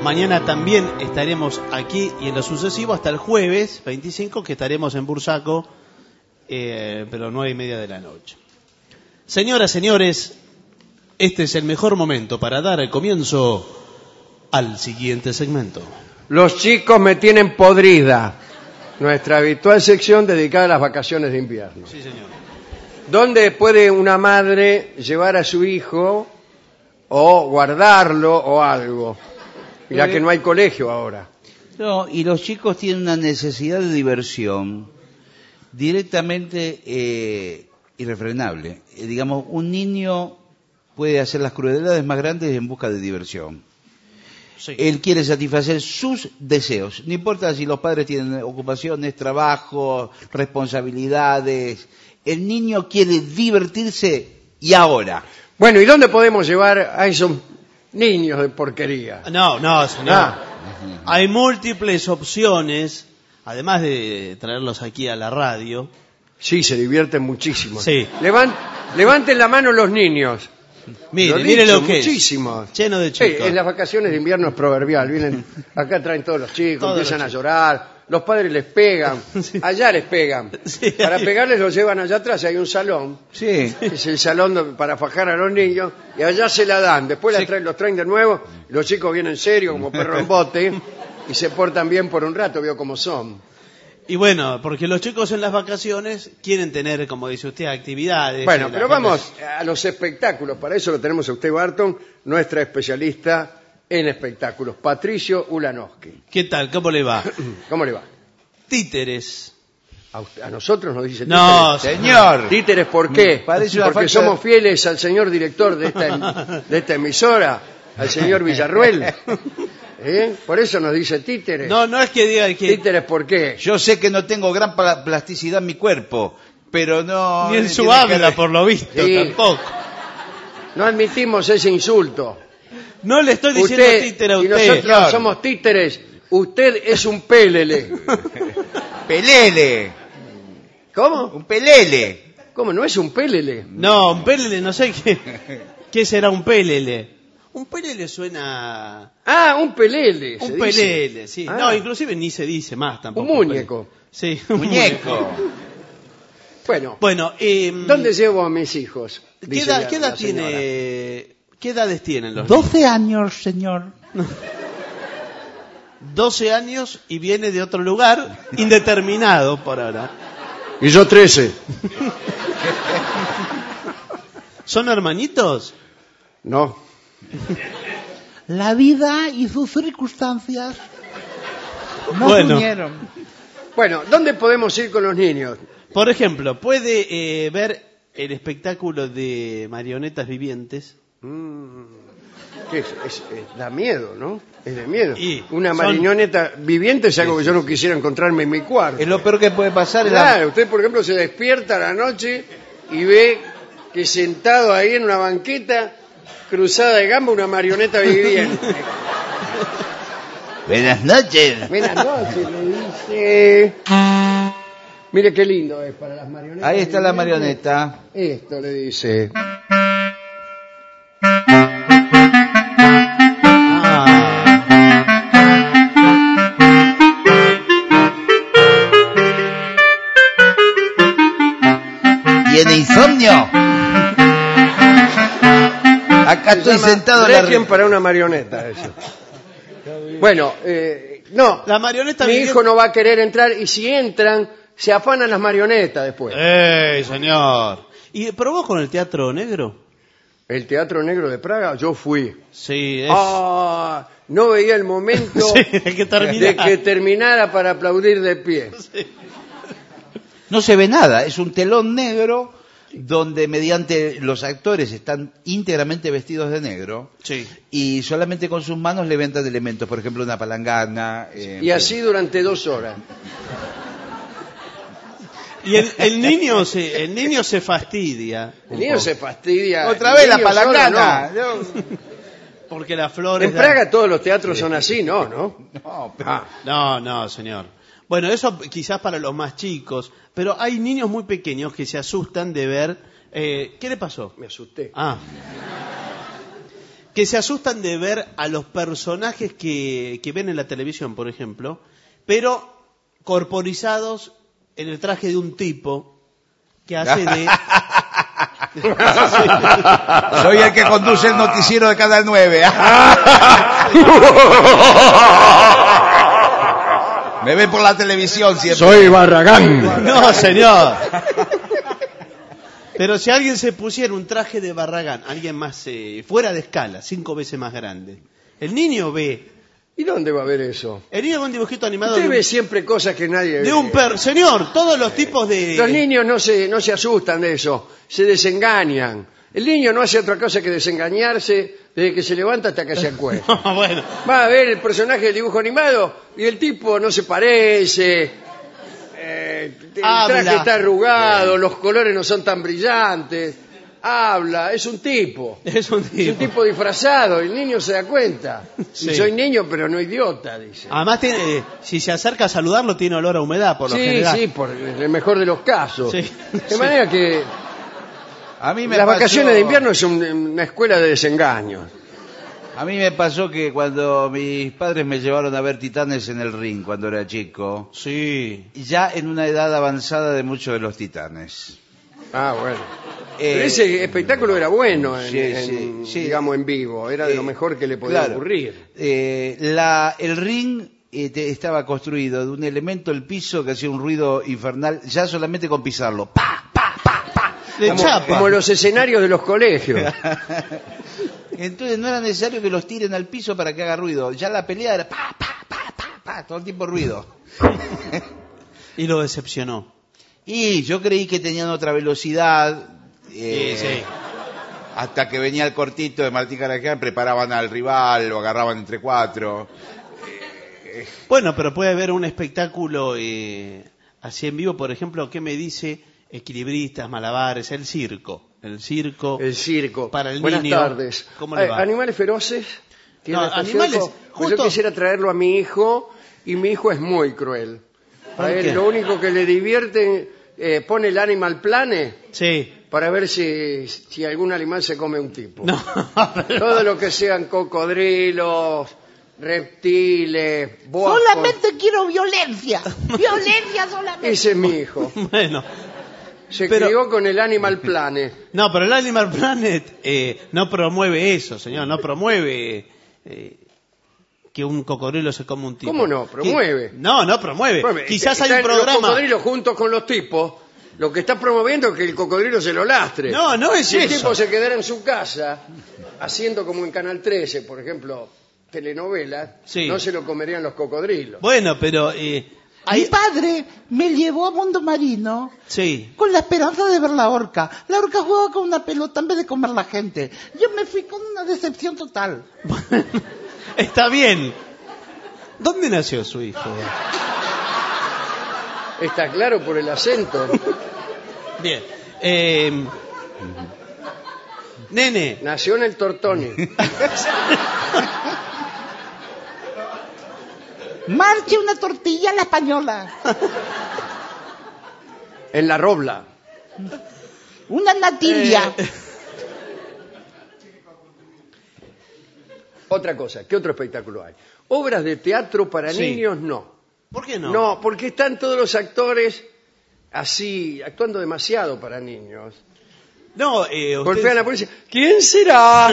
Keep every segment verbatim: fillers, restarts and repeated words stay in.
Mañana también estaremos aquí y en lo sucesivo hasta el jueves veinticinco, que estaremos en Bursaco, eh, pero nueve y media de la noche. Señoras, señores, este es el mejor momento para dar el comienzo al siguiente segmento. Los chicos me tienen podrida. Nuestra habitual sección dedicada a las vacaciones de invierno. Sí, señor. ¿Dónde puede una madre llevar a su hijo o guardarlo o algo? Ya que no hay colegio ahora. No, y los chicos tienen una necesidad de diversión directamente eh, irrefrenable. Eh, digamos, un niño puede hacer las crueldades más grandes en busca de diversión. Sí. Él quiere satisfacer sus deseos. No importa si los padres tienen ocupaciones, trabajo, responsabilidades. El niño quiere divertirse y ahora. Bueno, ¿y dónde podemos llevar a esos niños de porquería? No, no, señor. Ah. Hay múltiples opciones, además de traerlos aquí a la radio. Sí, se divierten muchísimo. Sí. Levan- levanten la mano los niños. Mire, Lo mire dicho, lo que muchísimos. es. Lleno de Sí, chicos. en las vacaciones de invierno es proverbial. Vienen, acá traen todos los chicos, Todos empiezan los a chicos. llorar. Los padres les pegan. Sí. Allá les pegan. Sí. Para pegarles los llevan allá atrás. Hay un salón. Sí. Es el salón do- para fajar a los niños. Y allá se la dan. Después la Sí. traen, los traen de nuevo. Y los chicos vienen serios como perro en bote. Y se portan bien por un rato. Veo cómo son. Y bueno, porque los chicos en las vacaciones quieren tener, como dice usted, actividades. Bueno, y la pero gente- vamos a los espectáculos. Para eso lo tenemos a usted, Barton, nuestra especialista en espectáculos. Patricio Ulanowski. ¿Qué tal? ¿Cómo le va? ¿Cómo le va? Títeres. A, usted- a nosotros nos dice No, títeres. Señor. Títeres, ¿por qué? Parece una Porque falta de- somos fieles al señor director de esta, em- de esta emisora, al señor Villarruel. ¿Eh? Por eso nos dice títeres. No, no es que diga que... Títeres, ¿por qué? Yo sé que no tengo gran pla- plasticidad en mi cuerpo, pero no... Ni en eh, su tiene que habla, ver- por lo visto, Sí. tampoco. No admitimos ese insulto. No le estoy diciendo Usted títere a y usted. nosotros señor. somos títeres. Usted es un pélele. Pelele. ¿Cómo? Un pelele. ¿Cómo? ¿No es un pélele? No, un pelele, no sé qué. ¿Qué será un pelele? Un pelele suena... Ah, un pelele. se Un dice. pelele, sí. Ah. No, inclusive ni se dice más tampoco. Un muñeco. Sí, un Muñeco. Bueno, Bueno, eh, ¿dónde llevo a mis hijos? ¿qué Dice edad, la- qué edad la señora. tiene... ¿Qué edades tienen los doce años, señor. niños? doce años y viene de otro lugar, indeterminado por ahora. Y yo trece. ¿Son hermanitos? No. La vida y sus circunstancias nos Bueno. unieron. Bueno, ¿dónde podemos ir con los niños? Por ejemplo, puede eh, ver el espectáculo de marionetas vivientes. Mm, ¿qué es? Es- es- da miedo, ¿no? Es de miedo. Y Una son- marioneta viviente es algo que yo no quisiera encontrarme en mi cuarto. Es lo peor que puede pasar. es la- Claro, usted, por ejemplo, se despierta a la noche y ve que sentado ahí en una banqueta, cruzada de gamba, una marioneta viviente. Buenas noches. Buenas noches, le dice. Mire qué lindo es para las marionetas. Ahí está la vivientes. marioneta. Esto le dice. ¿Tiene insomnio? Acá Se estoy llama sentado en la... Requiem para una marioneta, eso. Bueno, eh, no. La marioneta Mi viviente... hijo no va a querer entrar y si entran, se afanan las marionetas después. ¡Ey, señor! ¿Y probó con el teatro negro? El Teatro Negro de Praga, yo fui. Sí, es... Ah, no veía el momento Sí, hay que terminar. de que terminara para aplaudir de pie. No se ve nada, es un telón negro donde mediante los actores están íntegramente vestidos de negro Sí. y solamente con sus manos levantan elementos, por ejemplo una palangana. eh, Y así durante dos horas. Y el, el niño se, el niño se fastidia. El niño se fastidia. Otra El vez la niño solo palangana. no. No. Porque las flores... En Praga todos los teatros son así, ¿no? ¿No? No, pero- Ah, No, no, señor. Bueno, eso quizás para los más chicos, pero hay niños muy pequeños que se asustan de ver... eh, ¿Qué le pasó? me asusté. Ah. que se asustan de ver a los personajes que, que ven en la televisión, por ejemplo, pero corporizados en el traje de un tipo que hace de... Soy el que conduce el noticiero de Canal nueve. Me ve por la televisión siempre. Soy Barragán. No, señor. Pero si alguien se pusiera un traje de Barragán, alguien más eh, fuera de escala, cinco veces más grande, el niño ve... ¿Y dónde va a ver eso? El niño ve un dibujito animado Usted de un, ve siempre cosas que nadie de ve. un perro. Señor, todos los tipos de... Los niños no se, no se asustan de eso, se desengañan. El niño no hace otra cosa que desengañarse desde que se levanta hasta que se acuesta. No, bueno. Va a ver el personaje del dibujo animado y el tipo no se parece, eh, el Habla. traje está arrugado, los colores no son tan brillantes, habla, es un tipo. Es un Es tipo. un tipo disfrazado, el niño se da cuenta. Sí. Y soy niño pero no idiota, dice. Además, tiene, eh, si se acerca a saludarlo, tiene olor a humedad, por lo Sí, general. sí, por el mejor de los casos. Sí. De Sí. manera que A mí me las pasó- vacaciones de invierno es un- una escuela de desengaños. A mí me pasó que cuando mis padres me llevaron a ver Titanes en el ring cuando era chico, Sí. ya en una edad avanzada de muchos de los Titanes. Ah, bueno. Eh, Pero ese espectáculo era bueno, en, sí, en- sí, sí. digamos, en vivo. Era de lo Eh, mejor que le podía claro. ocurrir. Eh, la, el ring eh, te- estaba construido de un elemento, el piso, que hacía un ruido infernal, ya solamente con pisarlo. ¡Pa, pa, pa, pa! De Como, chapa. como los escenarios de los colegios. Entonces no era necesario que los tiren al piso para que haga ruido. Ya la pelea era pa, pa, pa, pa, pa, todo el tiempo ruido. Y lo decepcionó. Y yo creí que tenían otra velocidad. eh, Sí, sí. Hasta que venía el cortito de Martín Carajal, preparaban al rival, lo agarraban entre cuatro. Bueno, pero puede haber un espectáculo eh, así en vivo, por ejemplo, ¿qué me dice? Equilibristas, malabares, el circo. El circo. El circo. Para el Buenas niño. tardes. ¿Cómo le Eh, va? ¿Animales feroces? ¿Tiene No, este animales, circo? Pues justo- yo quisiera traerlo a mi hijo y mi hijo es muy cruel. ¿Por A él qué? lo único que le divierte, eh, pone el Animal Planet Sí. para ver si, si algún animal se come un tipo. No, pero- Todo lo que sean cocodrilos, reptiles, boas. Solamente quiero violencia. Violencia solamente. Ese es mi hijo. Bueno. Se Pero- crió con el Animal Planet. No, pero el Animal Planet eh, no promueve eso, señor. No promueve eh, que un cocodrilo se coma un tipo. ¿Cómo no? Promueve. Que- No, no promueve. Bueno, Quizás hay están un programa... Los cocodrilos juntos con los tipos. Lo que está promoviendo es que el cocodrilo se lo lastre. No, no es Si el eso. tipo se quedara en su casa, haciendo como en Canal trece, por ejemplo, telenovelas, Sí. no se lo comerían los cocodrilos. Bueno, pero... eh, Mi hay... padre me llevó a Mundo Marino Sí. con la esperanza de ver la orca. La orca jugaba con una pelota en vez de comer la gente. Yo me fui con una decepción total. Está bien. ¿Dónde nació su hijo? Está claro por el acento. Bien. Eh, nene. Nació en el Tortoni. Marche una tortilla a la española. En la Robla. Una natilla. Eh, Otra cosa, ¿qué otro espectáculo hay? Obras de teatro para Sí. niños, no. ¿Por qué no? No, porque están todos los actores así, actuando demasiado para niños. No, eh, usted- Golpean a la policía. ¿Quién será?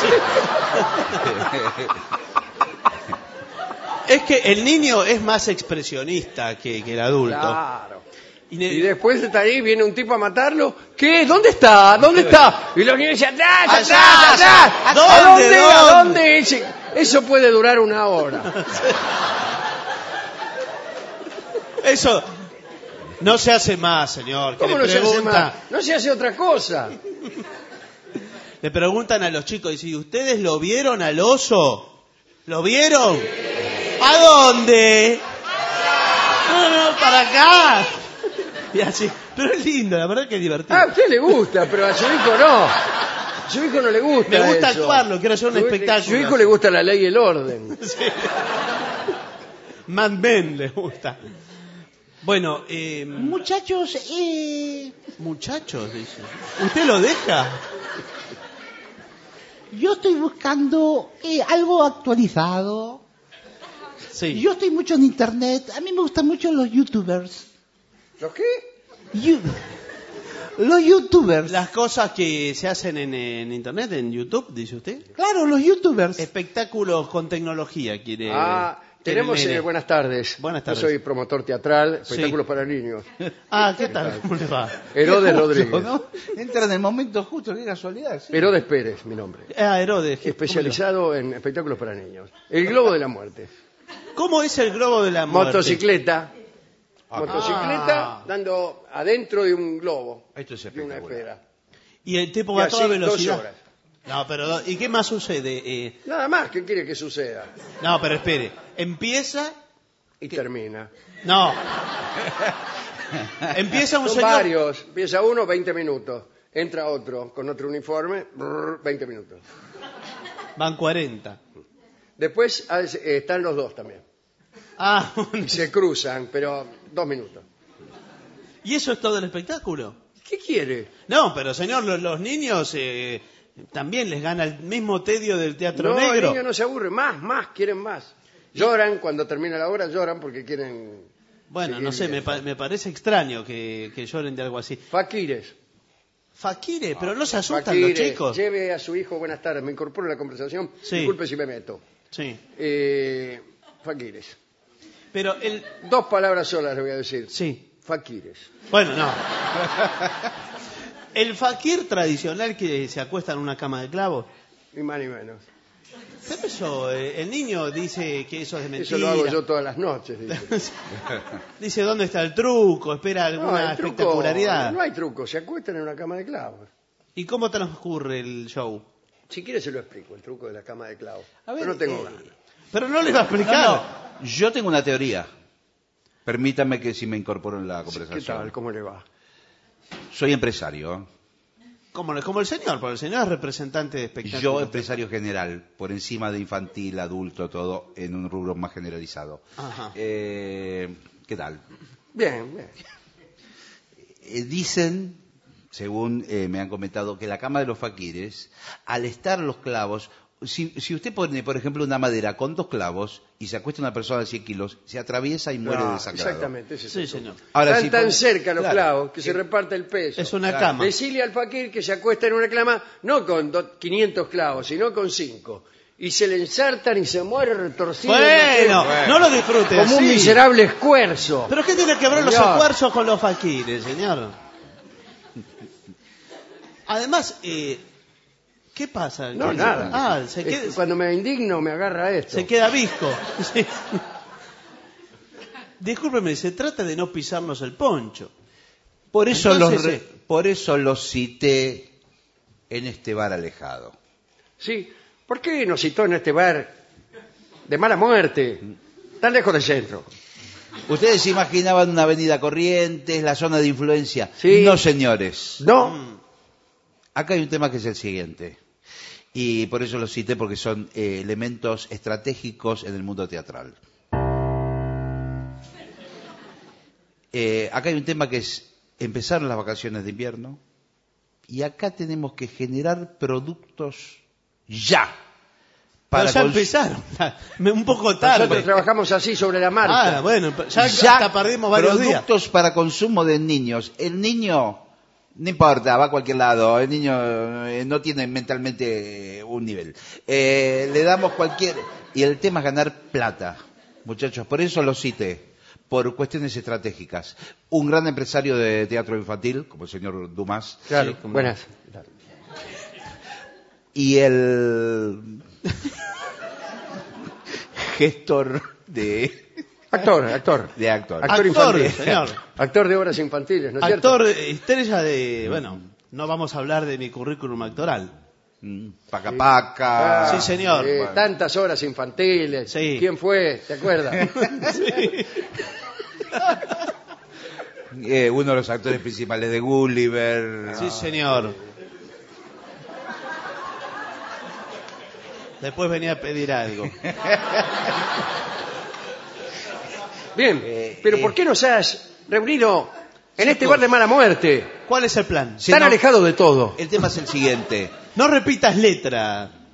Es que el niño es más expresionista que, que el adulto. Claro. Y ne- Y después está ahí, viene un tipo a matarlo. ¿Qué? ¿Dónde está? ¿Dónde está? Y los niños dicen, atrás, atrás, Allá, atrás. allá. ¿A ¿Dónde, dónde? ¿A dónde? dónde? Ese- Eso puede durar una hora. Eso no se hace más, señor. Que ¿Cómo le no se hace pregunta- más? No se hace otra cosa. Le preguntan a los chicos, y si ustedes lo vieron al oso, ¿lo vieron? ¿A dónde? No, no, para acá. Y así, pero es lindo, la verdad que es divertido. Ah, a usted le gusta, pero a su hijo no. A su hijo no le gusta. Me gusta eso. actuarlo, quiero hacer un Su- espectáculo. Su hijo le gusta la ley y el orden. Sí. Mad Men le gusta. Bueno, eh, Muchachos, eh, muchachos, dice. ¿Usted lo deja? Yo estoy buscando eh, algo actualizado. Sí. Yo estoy mucho en internet. A mí me gustan mucho los youtubers. ¿Los qué? You- los youtubers. Las cosas que se hacen en, en internet, en YouTube, dice usted. Claro, los youtubers. Espectáculos con tecnología, quiere. Ah, quiere tenemos el nene. eh, buenas tardes. Buenas tardes. Yo soy promotor teatral, Sí. espectáculos para niños. Ah, ¿qué tal? ¿Cómo le va? Herodes Justo, Rodríguez. ¿no? Entra en el momento justo, qué casualidad. sí. Herodes Pérez, mi nombre. Ah, Herodes. ¿cómo le va? Especializado en espectáculos para niños. El globo de la muerte. ¿Cómo es el globo de la muerte? Motocicleta. Motocicleta Ah. dando adentro de un globo. Esto es De una espectacular. esfera. Y el tipo Y va a así toda dos velocidad. horas. No, pero ¿y qué más sucede? Eh, Nada más, ¿qué quiere que suceda? no, pero espere. Empieza. Y termina. No. Empieza un Son señor. varios. Empieza uno, veinte minutos. Entra otro con otro uniforme, brr, veinte minutos. Van cuarenta. Después ah, es- eh, están los dos también. Ah, Y se cruzan, pero dos minutos. ¿y eso es todo el espectáculo? ¿Qué quiere? No, pero señor, los, los niños eh, también les gana el mismo tedio del teatro No, el negro. niño no se aburre. Más, más, quieren más. Lloran cuando termina la obra, lloran porque quieren... Bueno, seguir no sé, me, viendo. pa- me parece extraño que, que lloren de algo así. Faquires. Faquire, pero no se asustan Faquires, los chicos. lleve a su hijo, buenas tardes, me incorporo a la conversación. Sí. Disculpe si me meto. Sí. Eh, faquires. Pero el. Dos palabras solas le voy a decir. Sí. Faquires. Bueno, no. El fakir tradicional que se acuesta en una cama de clavos. Ni más ni menos. Pero eso, eh, el niño dice que eso es mentira. Eso lo hago yo todas las noches. Dice, Dice dónde está el truco, espera No, alguna el truco- espectacularidad. No hay truco, se acuestan en una cama de clavos. ¿Y cómo transcurre el show? Si quiere se lo explico, el truco de la cama de clavos. A ver, Pero no tengo eh, ganas. Pero no le va a explicar. No, no, yo tengo una teoría. Permítame que si me incorporo en la ¿Qué conversación. tal? ¿Cómo le va? Soy empresario. Como, como el señor, porque el señor es representante de espectáculos. Yo empresario general, por encima de infantil, adulto, todo, en un rubro más generalizado. Ajá. Eh, ¿Qué tal? Bien, bien. Eh, dicen, según eh, me han comentado, que la cama de los faquires, al estar los clavos, si, si usted pone, por ejemplo, una madera con dos clavos y se acuesta una persona de cien kilos, se atraviesa y muere No, desangrado. exactamente. Ese es Sí, el truco. señor. Ahora, Están si tan pone- cerca los claro. clavos que se reparte el peso. Es una Claro. cama. Decirle al fakir que se acuesta en una cama no con do- quinientos clavos, sino con cinco. Y se le ensartan y se muere retorcido. Bueno, no sé, no lo disfrute como un así. miserable escuerzo. ¿Pero qué tiene que ver los Señor. esfuerzos con los faquires, señor? Además, eh, ¿qué pasa? No, ¿Qué- nada. Ah, se Es queda, que cuando me indigno me agarra esto. se queda visco. Sí. Discúlpeme, se trata de no pisarnos el poncho. Por eso, Entonces, los re- eh, por eso los cité en este bar alejado. Sí. ¿Por qué nos citó en este bar de mala muerte? Tan lejos del centro. ¿Ustedes se imaginaban una avenida Corrientes, la zona de influencia? Sí. No, señores. No. Acá hay un tema que es el siguiente. Y por eso los cité, porque son eh, elementos estratégicos en el mundo teatral. Eh, acá hay un tema que es empezar las vacaciones de invierno. Y acá tenemos que generar productos ya. Pero ya cons- empezaron. Un poco tarde. Nosotros trabajamos así sobre la marcha. Ah, bueno, ya, ya hasta perdimos varios días. productos para consumo de niños. El niño, no importa, va a cualquier lado. El niño eh, no tiene mentalmente eh, un nivel. Eh, le damos cualquier... Y el tema es ganar plata, muchachos. Por eso lo cité, por cuestiones estratégicas. Un gran empresario de teatro infantil, como el señor Dumas. Claro, Sí, como- buenas. Y el gestor de, Actor, actor. de actor. Actor Actor, infantil. señor. Actor de obras infantiles, ¿no es cierto? Actor eh, estrella de... Bueno, no vamos a hablar de mi currículum actoral. Mm, Paca paca. Sí, señor. Eh, tantas obras infantiles. Sí. ¿Quién fue? ¿Te acuerdas? Eh, uno de los actores principales de Gulliver. Sí, señor. Después venía a pedir algo. Bien, Eh, pero eh. ¿por qué nos has reunido en este Chicos. bar de mala muerte? ¿Cuál es el plan? Sí, Tan no. alejado de todo. El tema es el siguiente. No repitas letra.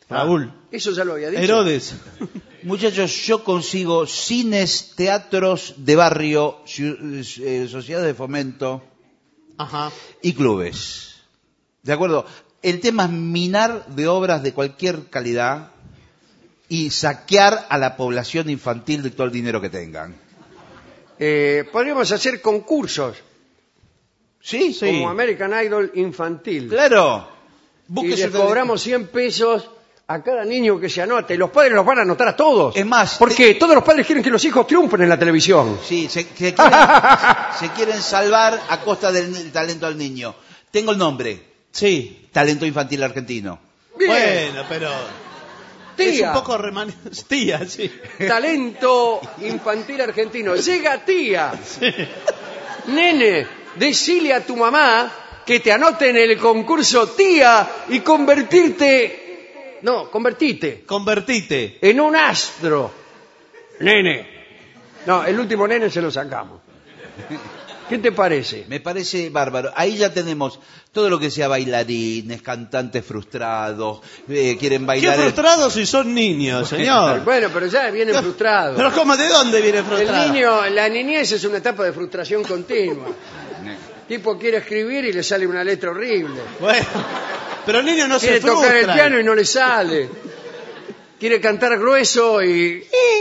Raúl. Eso ya lo había dicho. Herodes. Muchachos, yo consigo cines, teatros de barrio, ciu- eh, sociedades de fomento Ajá. y clubes. ¿De acuerdo? El tema es minar de obras de cualquier calidad y saquear a la población infantil de todo el dinero que tengan. Eh, podríamos hacer concursos, ¿Sí? Sí. como American Idol infantil. Claro. Y Búsquese les usted- cobramos cien pesos a cada niño que se anote. Los padres los van a anotar a todos. Es más, porque todos los padres quieren que los hijos triunfen en la televisión. Sí, se, se quieren, se quieren salvar a costa del, del talento del niño. Tengo el nombre. Sí. Talento infantil argentino. Bien. Bueno, pero es Tía. un poco reman... Tía, sí. Talento infantil argentino. Llega tía. Nene, decile a tu mamá que te anote en el concurso tía y convertirte... No, convertite Convertite. en un astro. Nene. No, el último nene se lo sacamos. ¿Qué te parece? Me parece bárbaro. Ahí ya tenemos todo lo que sea bailarines, cantantes frustrados, eh, quieren Qué bailar... el- frustrados si son niños, señor. Bueno, pero ya vienen frustrados. Pero ¿cómo? ¿De dónde viene El frustrado? niño, la niñez es una etapa de frustración continua. Tipo quiere escribir y le sale una letra horrible. Bueno, pero el niño no Quiere se frustra. tocar el piano y no le sale. Quiere cantar grueso y...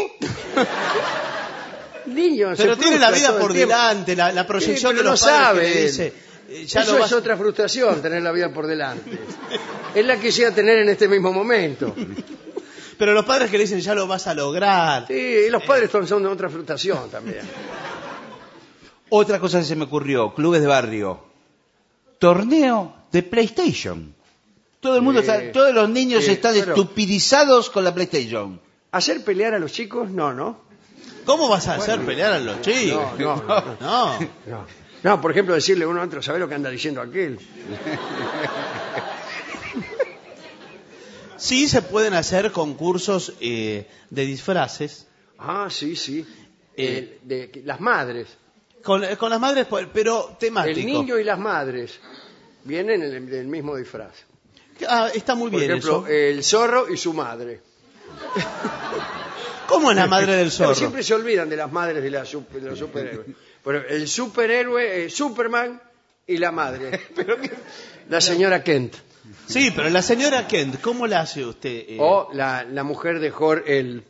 Niño, se Pero tiene la frustra vida todo el por tiempo. delante, la, la proyección Sí, pero de los no padres sabe que le él. dice... eh, ya Eso lo es vas- otra frustración, tener la vida por delante. Es la que quisiera tener en este mismo momento. Pero los padres que le dicen, ya lo vas a lograr. Sí, y los padres son, son de otra frustración también. Otra cosa que se me ocurrió, clubes de barrio. Torneo de PlayStation. Todo el mundo Sí. está, todos los niños Sí, están pero- estupidizados con la PlayStation. ¿Hacer pelear a los chicos? No, ¿no? ¿Cómo vas a hacer pelear a los chicos? No, no, no. No. No, no, por ejemplo, decirle uno a otro, ¿sabés lo que anda diciendo aquel? Sí se pueden hacer concursos eh, de disfraces Ah, sí, sí. Eh. Eh, de, las madres. con, con las madres, pero temático. El niño y las madres vienen en el, del mismo disfraz. Ah, está muy Por bien ejemplo, eso. el zorro y su madre. ¿Cómo es la madre del Pero zorro? siempre se olvidan de las madres de, la super- de los superhéroes. Pero el superhéroe es Superman y la madre. La señora Kent. Sí, pero la señora Kent, ¿cómo la hace usted? eh? O la, la mujer de Jor-El.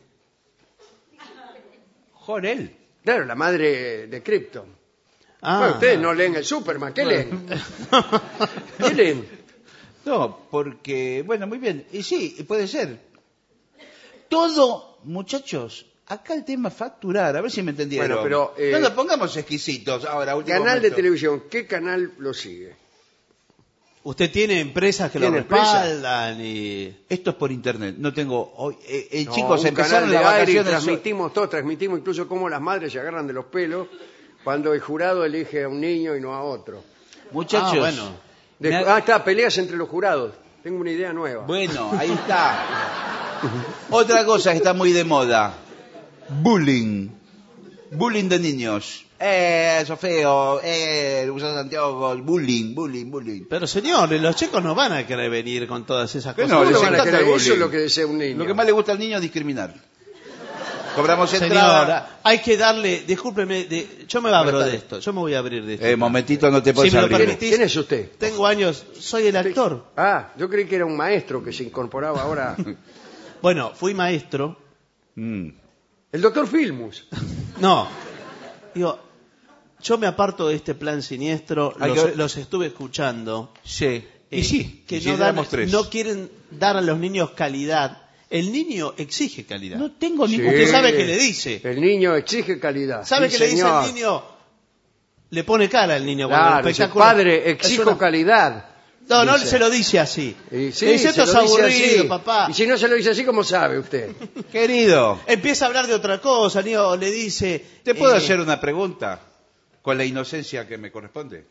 Jorel. Claro, la madre de Krypton. Ah. Bueno, ustedes no leen el Superman. ¿Qué leen? ¿Qué leen? No, porque, bueno, muy bien. Y sí, puede ser. Todo, muchachos, acá el tema es facturar, a ver si me entendieron. Bueno, pero, eh, no nos pongamos exquisitos ahora, último Canal de momento. televisión. ¿Qué canal lo sigue? Usted tiene empresas que lo ¿Tiene empresa? respaldan y... Esto es por internet, no tengo... Hoy, eh, eh, No, chicos, un empezaron canal de las aire y vacaciones... transmitimos todo, transmitimos incluso cómo las madres se agarran de los pelos cuando el jurado elige a un niño y no a otro. Muchachos, Ah, bueno. De- me ha- ah, está, peleas entre los jurados. Tengo una idea nueva. bueno, ahí está. Otra cosa que está muy de moda. Bullying. Bullying de niños. Eh, eso feo. Eh, usas anteojos. Bullying, bullying, bullying. Pero señores, los chicos no van a querer venir con todas esas Que cosas. no, ¿Cómo les lo van a encanta querer? el Eso es bullying. lo que desea un niño. Lo que más le gusta al niño es discriminar. Cobramos entrada. Señora, hay que darle, discúlpeme, de- yo me abro de esto, yo me voy a abrir de esto. Eh, momentito, no te puedes Si me lo abrir. permitís. ¿Quién es usted? Tengo años, soy el actor. Ah, yo creí que era un maestro que se incorporaba ahora. Bueno, fui maestro. Mm. El doctor Filmus. No, digo, yo me aparto de este plan siniestro, Hay los, que- los estuve escuchando. Sí. Y eh, sí, que y si no, dan- éramos tres. no quieren dar a los niños calidad. El niño exige calidad. No tengo Sí. ningún... Usted sabe que le dice. El niño exige calidad. ¿Sabe Sí, qué le dice señor. al niño? Le pone cara al niño cuando el Claro, dice, espectáculo padre, es exijo una- calidad. No, no dice. se lo dice así. Y sí, le dice, se esto lo es dice aburrido, así. papá. Y si no se lo dice así, ¿cómo sabe usted? Querido, Empieza a hablar de otra cosa, el niño le dice... ¿te puedo eh, hacer una pregunta con la inocencia que me corresponde?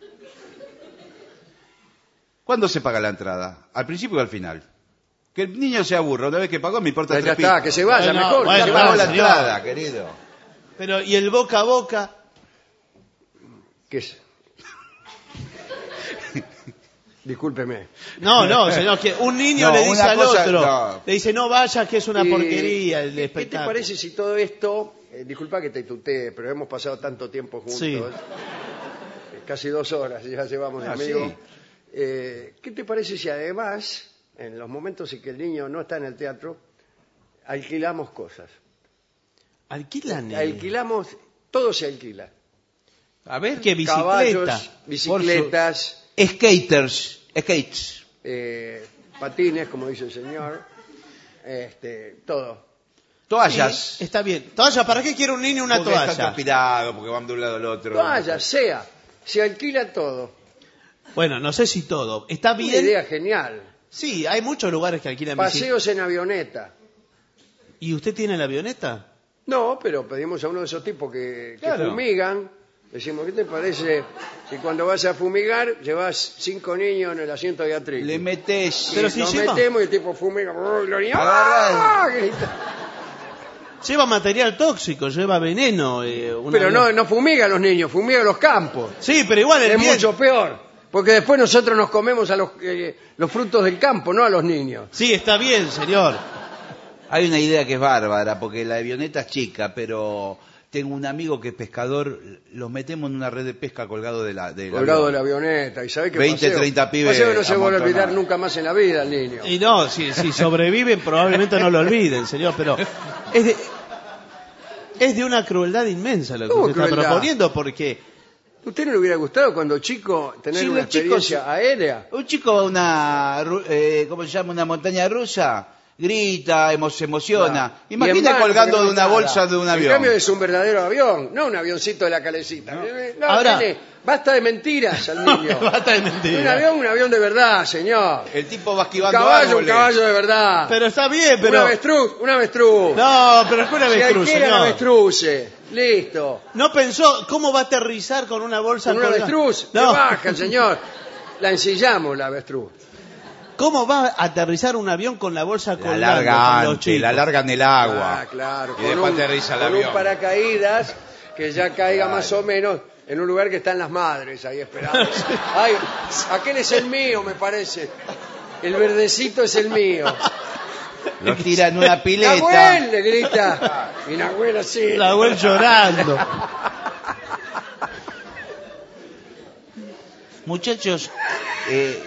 ¿Cuándo se paga la entrada? ¿Al principio o al final? Que el niño se aburra, una vez que pagó me importa Ya tres está, pitos. que se vaya Bueno, mejor. bueno, que Se se pagó vaya. la señor. entrada, querido. Pero, ¿y el boca a boca? ¿Qué es? Discúlpeme. No, no, señor, que un niño No, le dice una al cosa- otro, no. le dice, no vayas, que es una Y- porquería el ¿qué- ¿Qué te espectáculo. parece si todo esto, eh, disculpa que te tutee, pero hemos pasado tanto tiempo juntos, Sí. eh, casi dos horas ya llevamos de Ah, amigo. sí. Eh, ¿Qué te parece si además, en los momentos en que el niño no está en el teatro, alquilamos cosas? Alquilan. eh, Alquilamos, todo se alquila. A ver. ¿Qué bicicleta? Caballos, bicicletas, Skaters. Skates. eh, patines, como dice el señor, este, todo. Toallas. Sí, está bien. Toalla, ¿para qué quiere un niño una Porque están toalla? transpirados, porque van de un lado al otro. Toallas, sea, se alquila todo. Bueno, no sé si todo. Está Una bien. idea genial. Sí, hay muchos lugares que alquilan bicicletas. Paseos en avioneta. ¿Y usted tiene la avioneta? No, pero pedimos a uno de esos tipos que, que Claro. fumigan. Decimos, ¿qué te parece si cuando vas a fumigar llevas cinco niños en el asiento de atril? Le metes. Pero Y si nos lleva- metemos y el tipo fumiga. ¡Oh, los niños! Agarra- ¡Ah! Grita. Lleva material tóxico, lleva veneno. eh, una Pero no, avión. no fumiga a los niños, fumiga a los campos. Sí, pero igual el Es bien- mucho peor. Porque después nosotros nos comemos a los, eh, los frutos del campo, no a los niños. Sí, está bien, señor. Hay una idea que es bárbara, porque la avioneta es chica, pero tengo un amigo que es pescador, los metemos en una red de pesca colgado de la... De Colgado de la avioneta. ¿Y sabe qué veinte, paseo? treinta pibes Paseo que no se vuelve a olvidar amontonados. nunca más en la vida el niño. Y no, si, si sobreviven probablemente no lo olviden, señor, pero es de, es de una crueldad inmensa lo que ¿Cómo usted está crueldad? proponiendo, porque ¿Usted no le hubiera gustado cuando chico tener Sí, una los chicos- experiencia aérea? Un chico va a una, ru- eh, ¿cómo se llama? Una montaña rusa, grita, emo- se emociona. Claro. Y en Imagina vano, colgando porque no de hay una nada. bolsa de un En avión. cambio es un verdadero avión, no un avioncito de la calecita. No, no, Ahora- nene, basta de mentiras al niño. basta de mentir. Un avión, un avión de verdad, señor. El tipo va Un esquivando caballo, un árboles. caballo de verdad. Pero está bien, pero Un avestruz, un avestruz. no, pero es que una Se avestruz, alquilan señor. avestruces. Listo. No pensó cómo va a aterrizar con una bolsa Con un colgada? avestruz. No. Que baja, señor. La ensillamos, la avestruz. ¿Cómo va a aterrizar un avión con la bolsa La colgando larga con los antes, chicos? la larga en el agua. Ah, claro. Y después aterriza el con avión. un paracaídas que ya caiga Claro. más o menos en un lugar que están las madres ahí esperando. Ay, aquel es el mío, me parece. El verdecito es el mío. Lo tira en una pileta. ¡Nahuel! Le grita. Y Nahuel así. La abuela llorando. Muchachos, eh,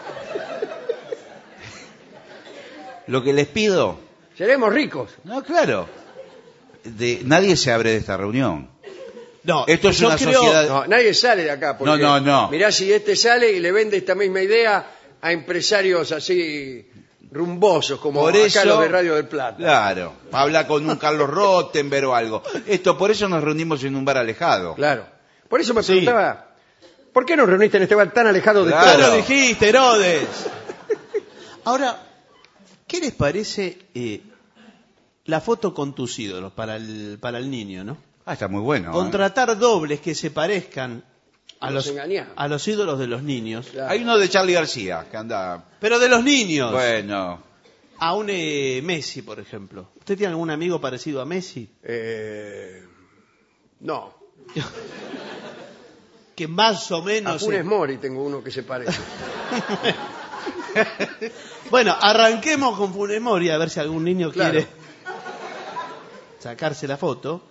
lo que les pido, Seremos ricos. no, claro, de, nadie se abre de esta reunión. No, Esto es yo una creo, sociedad- No, nadie sale de acá. Porque No, no, no. Mirá si este sale y le vende esta misma idea a empresarios así rumbosos como Por acá eso, los de Radio del Plata. Claro, habla con un Carlos Rottenberg o algo. Esto, por eso nos reunimos en un bar alejado. Claro. Por eso me Sí. preguntaba, ¿por qué nos reuniste en este bar tan alejado de Claro. ya todo? lo dijiste, Herodes. Ahora, ¿qué les parece eh, la foto con tus ídolos para el, para el niño, no? Ah, está muy bueno. ¿eh? Contratar dobles que se parezcan a Los los, engañamos. a los ídolos de los niños. Claro. Hay uno de Charlie García que anda. Pero de los niños. Bueno, A un eh, Messi, por ejemplo. ¿Usted tiene algún amigo parecido a Messi? Eh, no. Que más o A menos... Funes eh, Mori tengo uno que se parece. Bueno, arranquemos con Funes Mori a ver si algún niño Claro. quiere sacarse la foto.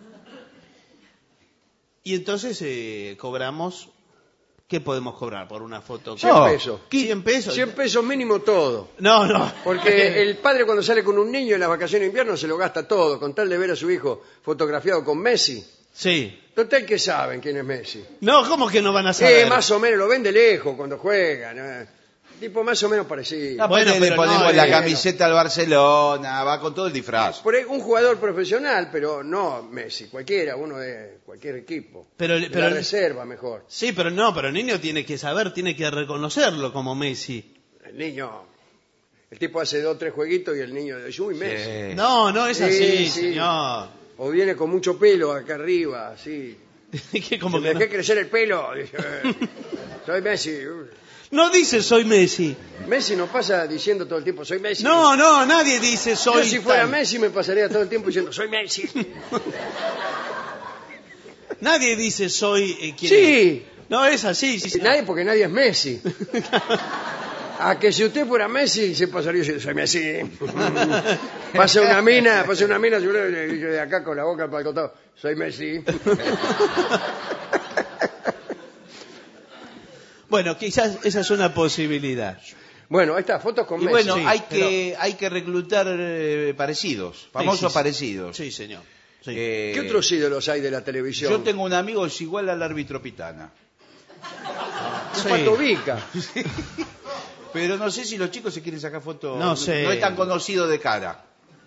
Y entonces eh, cobramos... ¿Qué podemos cobrar por una foto? cien No. pesos. ¿cien pesos? cien pesos mínimo todo. No, no. Porque el padre cuando sale con un niño en las vacaciones de invierno se lo gasta todo, con tal de ver a su hijo fotografiado con Messi. Sí. Total que saben quién es Messi. No, ¿cómo que no van a Sí, saber? más o menos, lo ven de lejos cuando juegan. ¿no? Tipo más o menos parecido. aparte Bueno, le pero ponemos no, la eh, camiseta al Barcelona, va con todo el disfraz. Por ahí, un jugador profesional, pero no Messi, cualquiera, uno de cualquier equipo. Pero- De pero- la reserva mejor. Sí, pero no, pero el niño tiene que saber, tiene que reconocerlo como Messi. El niño, el tipo hace dos o tres jueguitos y el niño dice, uy, Messi. Sí. No, no es Sí, así, sí. señor. O viene con mucho pelo acá arriba, así. Que como Se que me no. dejé crecer el pelo. Dice, "Eh, soy Messi. No dice soy Messi. Messi no pasa diciendo todo el tiempo, soy Messi. No, no, nadie dice Yo soy si fuera tal. Messi me pasaría todo el tiempo diciendo, soy Messi. Nadie dice soy eh, quién Sí. es. No es así. Sí, sí. Nadie, porque nadie es Messi. A que si usted fuera Messi, se pasaría diciendo, soy Messi. Pasa una mina, pasa una mina, yo de acá con la boca para el costado, soy Messi. Bueno, quizás esa es una posibilidad. Bueno, ahí está, fotos con Y Messi. bueno, sí, hay que hay que reclutar eh, parecidos, famosos Sí, sí, sí. parecidos. Sí, señor. Sí. Eh, ¿Qué otros ídolos hay de la televisión? Yo tengo un amigo es igual al árbitro Pitana. Sí. Pato Vica. Pero no sé si los chicos se quieren sacar fotos. No sé. No es tan conocido de cara.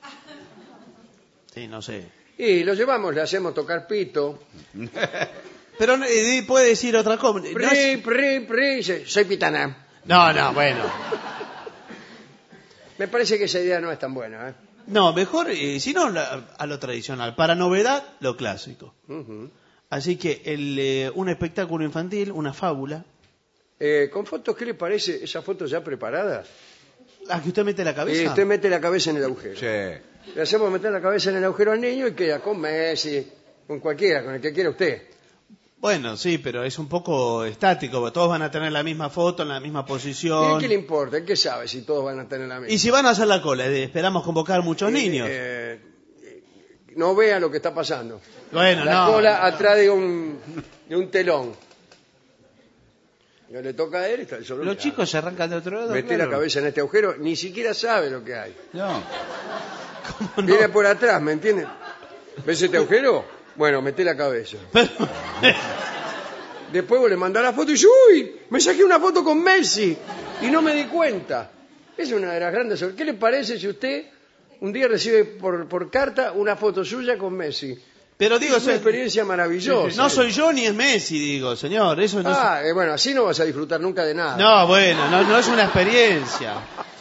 Sí, no sé. Y lo llevamos, le hacemos tocar pito. Pero eh, puede decir otra cosa. No, Pri, es- pri, pri, dice, soy Pitana. no, no, bueno. Me parece que esa idea no es tan buena, ¿eh? No, mejor, eh, si no, la- a lo tradicional. Para novedad, lo clásico. Ujú. Así que el, eh, un espectáculo infantil, una fábula. Eh, ¿Con fotos qué le parece? ¿Esas fotos ya preparadas? ¿A que usted mete la Y cabeza? usted mete la cabeza en el agujero. Sí. Le hacemos meter la cabeza en el agujero al niño y queda con Messi, con cualquiera, con el que quiera usted. Bueno, sí, pero es un poco estático. Todos van a tener la misma foto, en la misma ¿Y posición. qué le importa? ¿Qué sabe si todos van a tener la misma? Y si van a hacer la cola, eh, esperamos convocar muchos niños. Eh, eh, no vea lo que está pasando. Bueno, La no. cola atrás de un, de un telón. No le toca a él, está el solo. Los chicos se arrancan de otro lado. Mete claro. la cabeza en este agujero, ni siquiera sabe lo que hay. No. no. Viene por atrás, ¿me entiendes? ¿Ves este agujero? Bueno, mete la cabeza. Pero- Después vos le mandás la foto y dice, uy, me saqué una foto con Messi y no me di cuenta. Es una de las grandes sorpresas. ¿Qué le parece si usted un día recibe por, por carta una foto suya con Messi? Pero digo, Es una soy- experiencia maravillosa. no soy yo ni es Messi, digo, señor. Eso no es- Ah, eh, bueno, así no vas a disfrutar nunca de nada. No, bueno, no, no es una experiencia.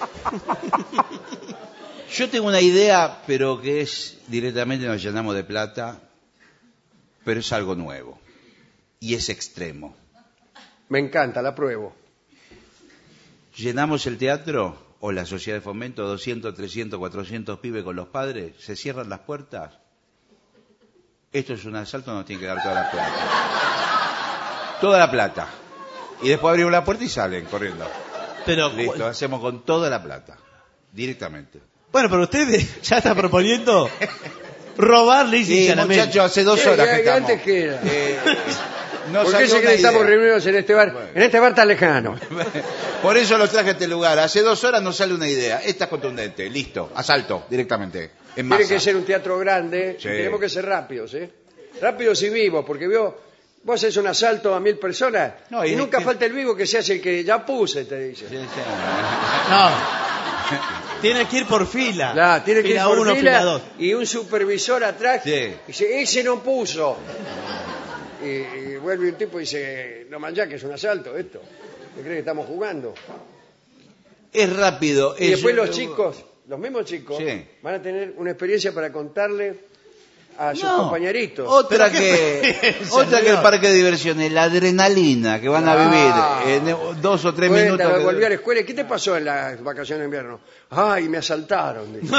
Yo tengo una idea, pero que es directamente nos llenamos de plata, pero es algo nuevo. Y es extremo. Me encanta, la pruebo. Llenamos el teatro o la sociedad de fomento, doscientos, trescientos, cuatrocientos pibes con los padres, se cierran las puertas. Esto es un asalto, nos tiene que dar toda la plata. Toda la plata. Y después abrimos la puerta y salen corriendo. Pero, Listo, hacemos con toda la plata. Directamente. bueno, pero usted ya está proponiendo robar lisa y Sí, llanamente. muchachos, hace dos ¿Qué- horas qué- que qué estamos. antes que era? Eh, nos ¿Por qué salió se cree una que estamos idea. reunidos en este bar? Bueno. En este bar tan lejano. Por eso los traje a este lugar. Hace dos horas nos sale una idea. Esta es contundente. Listo. Asalto, directamente. En masa. Tiene que ser un teatro grande. Sí. Y tenemos que ser rápidos, ¿eh? Rápidos y vivos, porque veo, vos haces un asalto a mil personas No, y, y nunca que- falta el vivo que se hace el que ya puse, te dice. Sí, sí. No. Tiene que ir por fila. Claro, tiene que ir Fila por uno, fila fila dos. y un supervisor atrás Sí. dice, ese no puso. Y, y vuelve un tipo y dice, no manchá que es un asalto esto. ¿Te crees que estamos jugando? Es rápido. Y es- después los chicos, los mismos chicos, Sí. van a tener una experiencia para contarle a sus No, compañeritos. Otra ¿Pero qué que, experiencia, otra que el señor? parque de diversiones, la adrenalina que van a Ah. vivir en dos o tres Cuenta, minutos. que- volví a la escuela. ¿Qué te pasó en las vacaciones de invierno? Ay, me asaltaron. dice.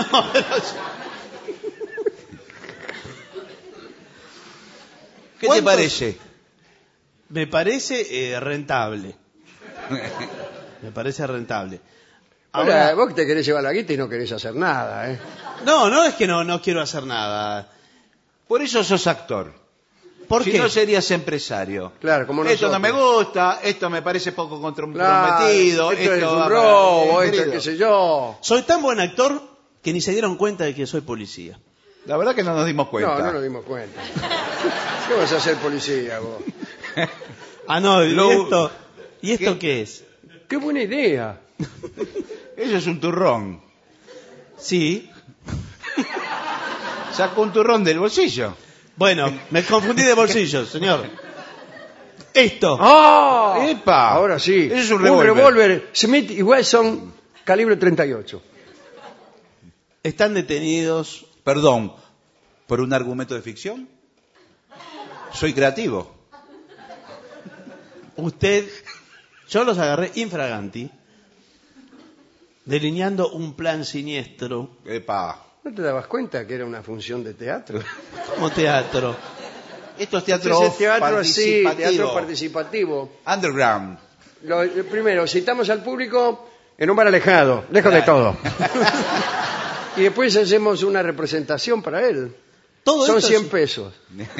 ¿Qué te ¿Cuántos- parece? Me parece eh, rentable. Me parece rentable. Ahora, Ahora, vos te querés llevar la guita y no querés hacer nada, ¿eh? no, no es que no, no quiero hacer nada. Por eso sos actor. ¿Por si qué? no serías empresario. Claro, como Esto no nosotros. me gusta, esto me parece poco Claro, comprometido. esto es va un para- robo, eh, esto querido. qué sé yo. Soy tan buen actor que ni se dieron cuenta de que soy policía. La verdad que no nos dimos cuenta. No, no nos dimos cuenta. ¿Qué vas a hacer policía vos? Ah, no, ¿y Lo- esto, ¿y esto ¿Qué? qué es? Qué buena idea. Eso es un turrón. Sí. Sacó un turrón del bolsillo. Bueno, me confundí de bolsillos, señor. Esto. ¡Ah! ¡Epa! Ahora sí. Eso es un revólver. revólver Smith y Wesson calibre treinta y ocho. Están detenidos. Perdón, ¿por un argumento de ficción? Soy creativo. Usted, yo los agarré infraganti, delineando un plan siniestro Epa. ¿No te dabas cuenta que era una función de teatro? como teatro. Esto es Este teatro, es teatro así, participativo. teatro participativo. Underground. Lo- eh, primero, citamos al público en un bar alejado, lejos de Claro. todo. Y después hacemos una representación para él. Todo Son esto cien es- pesos.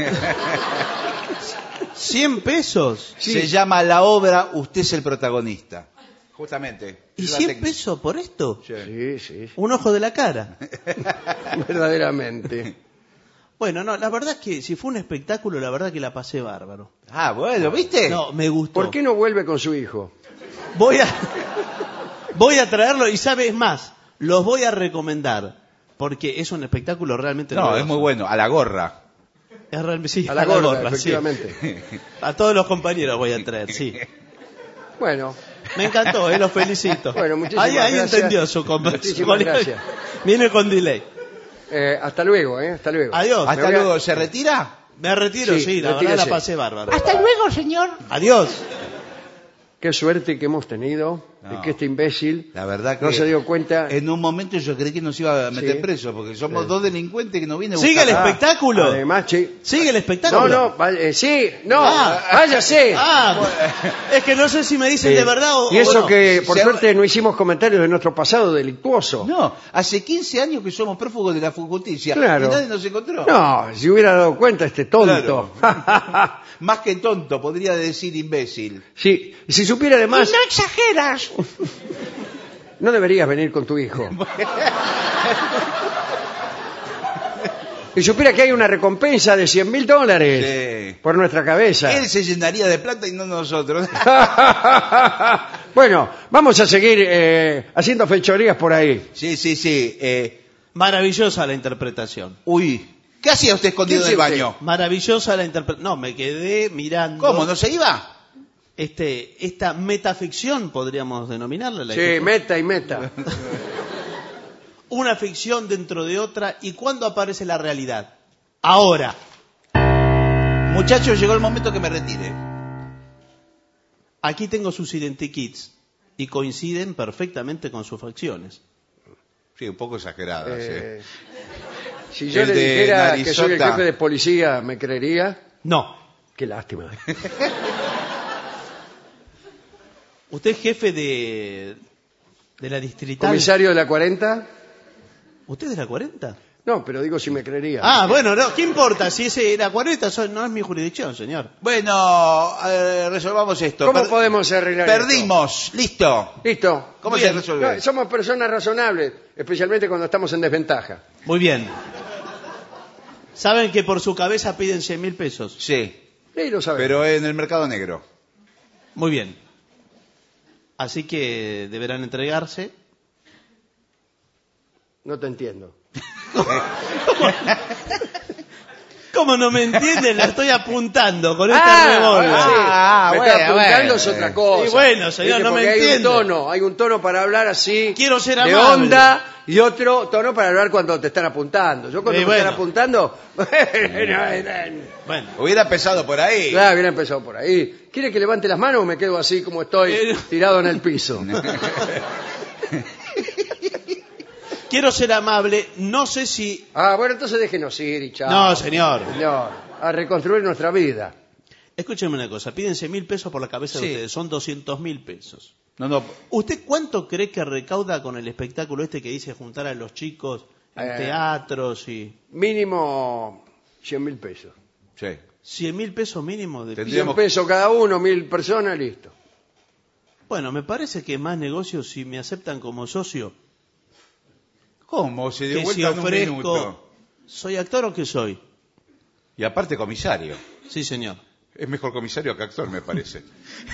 cien pesos. Sí. Se llama la obra Usted es el protagonista. Justamente. ¿Y Es la cien técnica. pesos por esto? Sí. Sí, sí, sí. Un ojo de la cara. Verdaderamente. Bueno, no, la verdad es que si fue un espectáculo, la verdad que la pasé bárbaro. Ah, bueno, ¿viste? No, me gustó. ¿Por qué no vuelve con su hijo? Voy a, voy a traerlo y sabes más, los voy a recomendar porque es un espectáculo realmente No, novedoso. es muy bueno. A la gorra. Es real- sí, A la gorda, sí. efectivamente. A todos los compañeros voy a traer, sí. Bueno, Me encantó, eh, los felicito. Bueno, muchísimas ahí, ahí gracias. entendió su conversación. Muchísimas gracias. Viene con delay. eh, hasta luego, ¿eh? Hasta luego. Adiós. Hasta voy a- luego. ¿Se retira? Me retiro, Sí, sí, la verdad retírese. la pasé bárbaro. Hasta luego, señor. Adiós. Qué suerte que hemos tenido de No. que este imbécil La verdad que... no se dio cuenta. En un momento yo creí que nos iba a meter Sí. preso, porque somos Sí. dos delincuentes que nos vienen a Sigue el buscar. espectáculo. Además, sí. Sigue el espectáculo. No, no, vaya- eh, sí, no, Ah. váyase. Ah, es que no sé si me dicen Sí. de verdad o Y eso o no. que, por Se- suerte, no hicimos comentarios de nuestro pasado delictuoso. No, hace quince años que somos prófugos de la justicia. Claro. Y nadie nos encontró. No, si hubiera dado cuenta este tonto. Más que tonto, podría decir imbécil. Sí, y si supiera además, Y no exageras. no deberías venir con tu hijo. Y supiera que hay una recompensa de cien mil dólares Sí. por nuestra cabeza. Él se llenaría de plata y no nosotros. Bueno, vamos a seguir eh, haciendo fechorías por ahí. Sí, sí, sí. eh, Maravillosa la interpretación. uy, ¿qué hacía usted escondido ¿Qué en el hacía baño? Maravillosa la interpretación. No, me quedé mirando. ¿Cómo? ¿No se iba? Este, esta metaficción podríamos denominarla. La Sí, que- meta y meta. Una ficción dentro de otra. ¿Y cuándo aparece la realidad? Ahora. Muchachos, llegó el momento que me retire. Aquí tengo sus identikits y coinciden perfectamente con sus facciones. Sí, un poco exagerada. Eh, si yo El le de dijera que soy el Narizota. jefe de policía, ¿me creería? No. Qué lástima. ¿Usted es jefe de, de la distrital? ¿Comisario de la cuarenta? ¿Usted es de la cuarenta? No, pero digo si me creería. Ah, bueno, no, ¿qué importa? Si ese la cuarenta eso no es mi jurisdicción, señor. Bueno, eh, resolvamos esto. ¿Cómo Per- podemos arreglar Perdimos, listo. esto? Listo. ¿Cómo Bien. se resuelve? No, somos personas razonables, especialmente cuando estamos en desventaja. Muy bien. ¿Saben que por su cabeza piden cien mil pesos? Sí, Sí, lo sabemos. pero en el mercado negro. Muy bien. Así que deberán entregarse. No te entiendo. ¿Cómo no me entienden? La estoy apuntando con este Ah, revólver. ahora sí. Ah, me bueno, está apuntando bueno. es otra cosa. Y bueno, señor, ¿Viste? no me Porque hay entiende. un tono, hay un tono para hablar así. Quiero ser de amable. onda y otro tono para hablar cuando te están apuntando. Yo cuando Y me están bueno. apuntando, Bueno, Hubiera empezado por ahí. claro, hubiera empezado por ahí. ¿Quiere que levante las manos o me quedo así como estoy, Eh. tirado en el piso? quiero ser amable. No sé si... Ah, bueno, entonces déjenos ir y chao. No, señor. Señor, a reconstruir nuestra vida. Escúchenme una cosa. Piden cien mil pesos por la cabeza Sí. de ustedes. Son doscientos mil pesos. No, no. ¿Usted cuánto cree que recauda con el espectáculo este que dice juntar a los chicos en Eh. teatros y... Mínimo cien mil pesos. Sí. cien mil pesos mínimo de... Tendríamos- cien pesos cada uno, mil personas, listo. Bueno, me parece que es más negocio si me aceptan como socio ¿Cómo? Se dio que si vuelta en un ofrezco... minuto. ¿Soy actor o qué soy? Y aparte comisario. Sí, señor. Es mejor comisario que actor, me parece.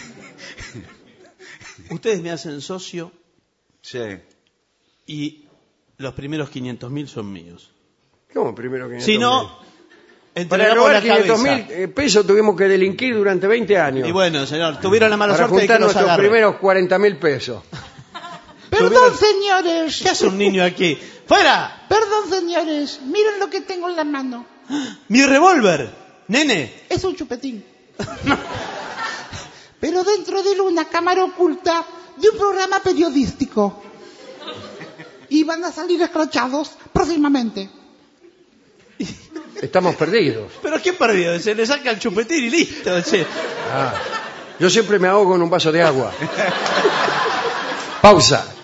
Ustedes me hacen socio Sí. y los primeros quinientos mil son míos. ¿Cómo primero quinientos Si no, mil? Para entregamos robar la quinientos cabeza. mil eh, pesos tuvimos que delinquir durante veinte años. Y bueno, señor, tuvieron la mala para suerte de que juntar nos nuestros agarren. primeros cuarenta mil pesos. Perdón, señores. ¿Qué hace un niño aquí? ¡Fuera! Perdón, señores. Miren lo que tengo en la mano. ¡Mi revólver! ¡Nene! Es un chupetín. Pero dentro de él una cámara oculta de un programa periodístico. Y van a salir escrachados próximamente. Estamos perdidos. ¿Pero qué perdió? Se le saca el chupetín y listo. che. Ah, yo siempre me ahogo en un vaso de agua. Pausa.